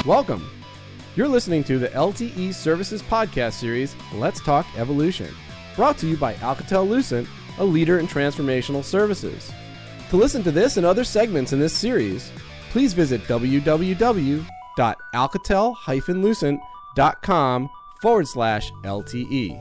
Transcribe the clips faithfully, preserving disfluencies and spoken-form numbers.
Welcome. You're listening to the L T E Services podcast series, Let's Talk Evolution, brought to you by Alcatel-Lucent, a leader in transformational services. To listen to this and other segments in this series, please visit www.alcatel-lucent.com forward slash LTE.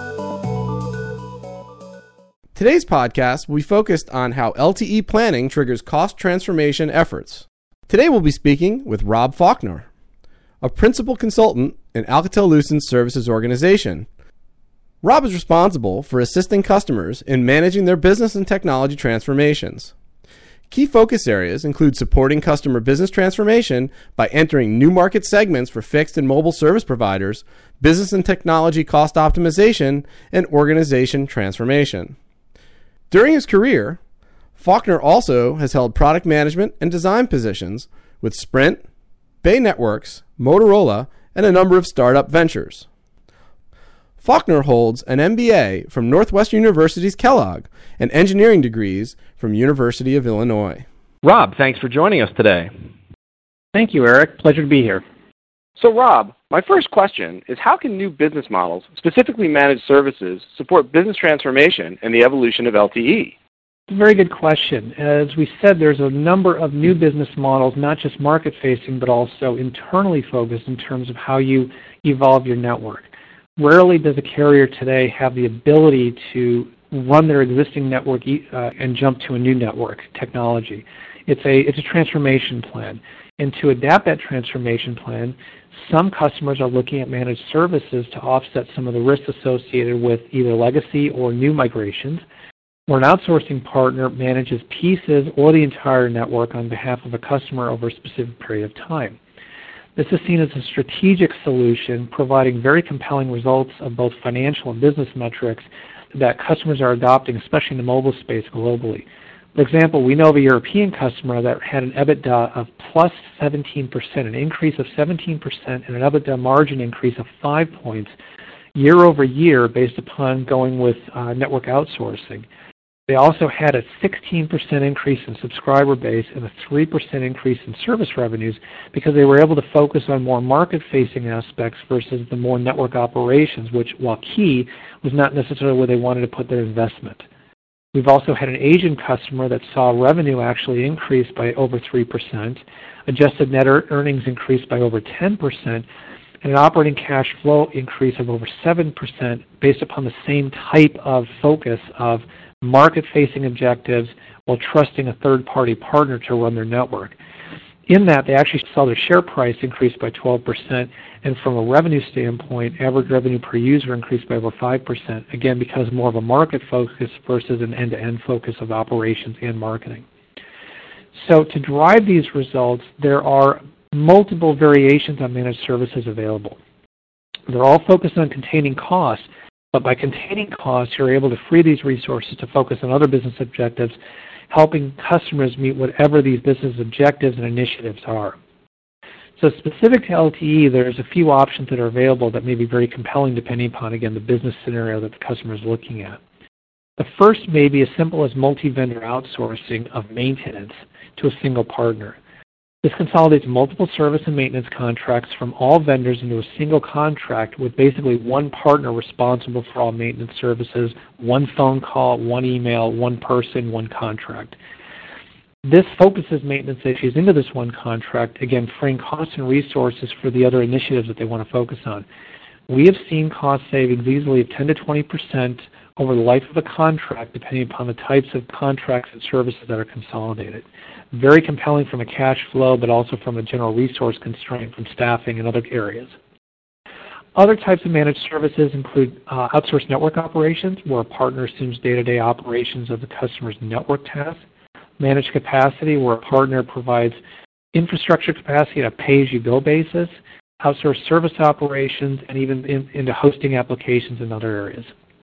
Today's podcast will be focused on how L T E planning triggers cost transformation efforts. Today we'll be speaking with Rob Faulkner, a principal consultant in Alcatel-Lucent Services Organization. Rob is responsible for assisting customers in managing their business and technology transformations. Key focus areas include supporting customer business transformation by entering new market segments for fixed and mobile service providers, business and technology cost optimization, and organization transformation. During his career, Faulkner also has held product management and design positions with Sprint, Bay Networks, Motorola, and a number of startup ventures. Faulkner holds an M B A from Northwestern University's Kellogg and engineering degrees from University of Illinois. Rob, thanks for joining us today. Thank you, Eric. Pleasure to be here. So, Rob, my first question is how can new business models, specifically managed services, support business transformation and the evolution of L T E? Very good question. As we said, there's a number of new business models, not just market-facing, but also internally focused in terms of how you evolve your network. Rarely does a carrier today have the ability to run their existing network uh, and jump to a new network technology. It's a, it's a transformation plan. And to adapt that transformation plan, some customers are looking at managed services to offset some of the risks associated with either legacy or new migrations, where an outsourcing partner manages pieces or the entire network on behalf of a customer over a specific period of time. This is seen as a strategic solution, providing very compelling results of both financial and business metrics that customers are adopting, especially in the mobile space globally. For example, we know of a European customer that had an EBITDA of plus seventeen percent, an increase of seventeen percent, and an EBITDA margin increase of five points year over year based upon going with uh, network outsourcing. They also had a sixteen percent increase in subscriber base and a three percent increase in service revenues because they were able to focus on more market-facing aspects versus the more network operations, which, while key, was not necessarily where they wanted to put their investment. We've also had an Asian customer that saw revenue actually increase by over three percent, adjusted net earnings increased by over ten percent, and an operating cash flow increase of over seven percent based upon the same type of focus of market-facing objectives while trusting a third-party partner to run their network. In that, they actually saw their share price increase by twelve percent, and from a revenue standpoint, average revenue per user increased by over five percent, again because more of a market focus versus an end-to-end focus of operations and marketing. So to drive these results, there are multiple variations on managed services available. They're all focused on containing costs, but by containing costs, you're able to free these resources to focus on other business objectives, helping customers meet whatever these business objectives and initiatives are. So specific to L T E, there's a few options that are available that may be very compelling depending upon, again, the business scenario that the customer is looking at. The first may be as simple as multi-vendor outsourcing of maintenance to a single partner. This consolidates multiple service and maintenance contracts from all vendors into a single contract with basically one partner responsible for all maintenance services, one phone call, one email, one person, one contract. This focuses maintenance issues into this one contract, again, freeing costs and resources for the other initiatives that they want to focus on. We have seen cost savings easily of ten to twenty percent over the life of a contract, depending upon the types of contracts and services that are consolidated. Very compelling from a cash flow, but also from a general resource constraint from staffing and other areas. Other types of managed services include uh, outsourced network operations, where a partner assumes day-to-day operations of the customer's network tasks. Managed capacity, where a partner provides infrastructure capacity on a pay-as-you-go basis. Outsourced service operations, and even in, into hosting applications in other areas.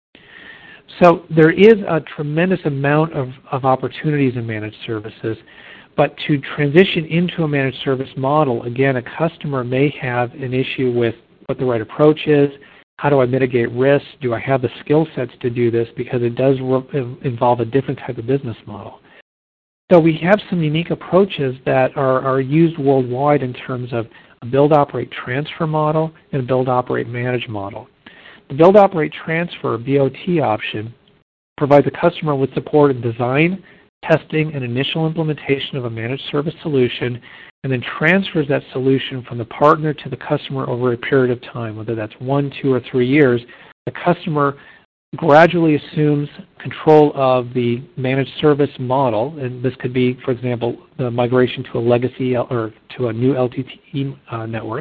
So there is a tremendous amount of, of opportunities in managed services, but to transition into a managed service model, again, a customer may have an issue with what the right approach is, how do I mitigate risk, do I have the skill sets to do this, because it does re- involve a different type of business model. So we have some unique approaches that are, are used worldwide in terms of a build, operate, transfer model, and a build, operate, manage model. The build, operate, transfer, B O T option provides a customer with support in design, testing, and initial implementation of a managed service solution, and then transfers that solution from the partner to the customer over a period of time, whether that's one, two, or three years. The customer gradually assumes control of the managed service model, and this could be, for example, the migration to a legacy or to a new L T E uh, network,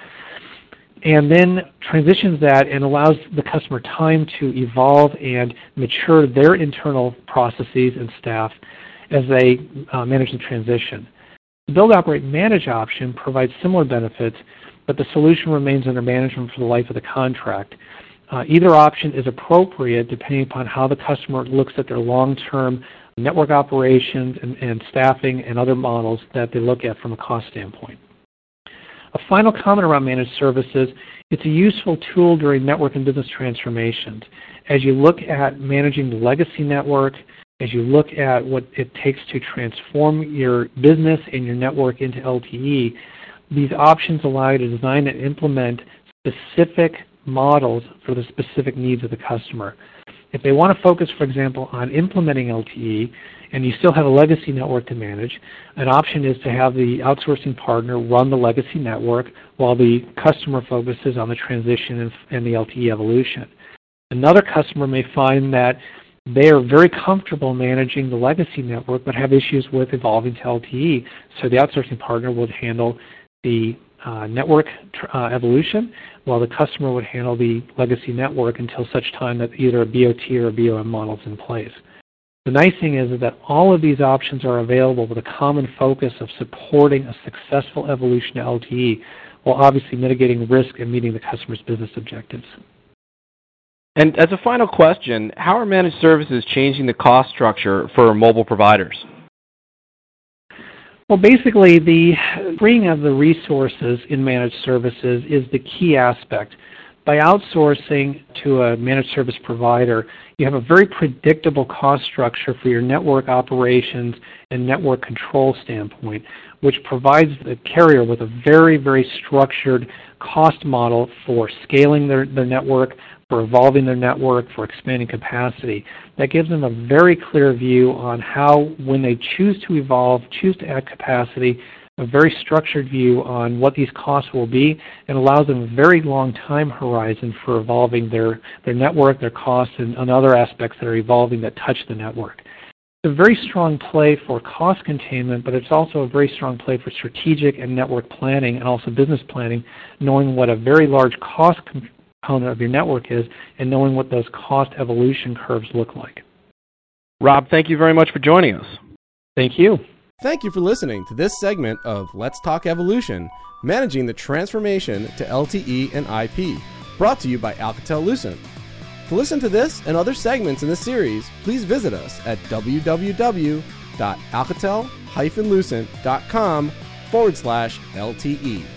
and then transitions that and allows the customer time to evolve and mature their internal processes and staff as they uh, manage the transition. The Build, Operate, Manage option provides similar benefits, but the solution remains under management for the life of the contract. Uh, either option is appropriate depending upon how the customer looks at their long-term network operations and, and staffing and other models that they look at from a cost standpoint. A final comment around managed services, it's a useful tool during network and business transformations. As you look at managing the legacy network, as you look at what it takes to transform your business and your network into L T E, these options allow you to design and implement specific models for the specific needs of the customer. If they want to focus, for example, on implementing L T E and you still have a legacy network to manage, an option is to have the outsourcing partner run the legacy network while the customer focuses on the transition and, and the L T E evolution. Another customer may find that they are very comfortable managing the legacy network but have issues with evolving to L T E, so the outsourcing partner would handle the uh, network uh, evolution while the customer would handle the legacy network until such time that either a B O T or a B O M model is in place. The nice thing is that all of these options are available with a common focus of supporting a successful evolution to L T E while obviously mitigating risk and meeting the customer's business objectives. And as a final question, how are managed services changing the cost structure for mobile providers? Well, basically, the freeing of the resources in managed services is the key aspect. By outsourcing to a managed service provider, you have a very predictable cost structure for your network operations and network control standpoint, which provides the carrier with a very, very structured cost model for scaling their, their network, for evolving their network, for expanding capacity. That gives them a very clear view on how, when they choose to evolve, choose to add capacity, a very structured view on what these costs will be, and allows them a very long time horizon for evolving their, their network, their costs, and, and other aspects that are evolving that touch the network. It's a very strong play for cost containment, but it's also a very strong play for strategic and network planning and also business planning, knowing what a very large cost component of your network is and knowing what those cost evolution curves look like. Rob, thank you very much for joining us. Thank you. Thank you for listening to this segment of Let's Talk Evolution, Managing the Transformation to L T E and I P, brought to you by Alcatel-Lucent. To listen to this and other segments in the series, please visit us at www.alcatel-lucent.com forward slash LTE.